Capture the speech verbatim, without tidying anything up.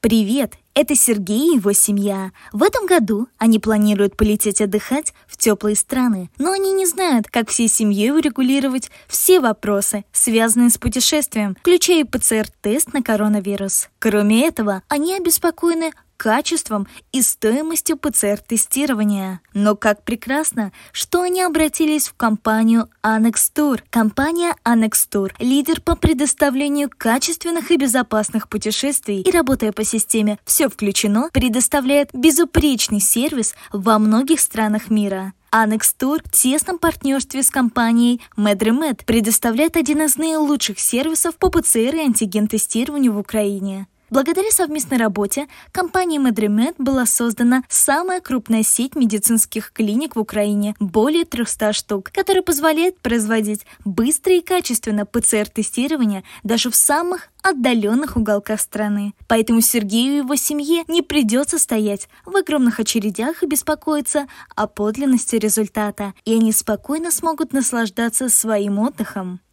Привет, это Сергей и его семья. В этом году они планируют полететь отдыхать в теплые страны, но они не знают, как всей семьей урегулировать все вопросы, связанные с путешествием, включая пэ цэ эр-тест на коронавирус. Кроме этого, они обеспокоены качеством и стоимостью пэ цэ эр-тестирования. Но как прекрасно, что они обратились в компанию Annex Tour. Компания Annex Tour – лидер по предоставлению качественных и безопасных путешествий и, работая по системе «Все включено», предоставляет безупречный сервис во многих странах мира. Annex Tour в тесном партнерстве с компанией Медремед предоставляет один из наилучших сервисов по пэ цэ эр и антиген-тестированию в Украине. Благодаря совместной работе компанией Медремед была создана самая крупная сеть медицинских клиник в Украине, более трехсот штук, которая позволяет производить быстро и качественно пэ цэ эр-тестирование даже в самых отдаленных уголках страны. Поэтому Сергею и его семье не придется стоять в огромных очередях и беспокоиться о подлинности результата, и они спокойно смогут наслаждаться своим отдыхом.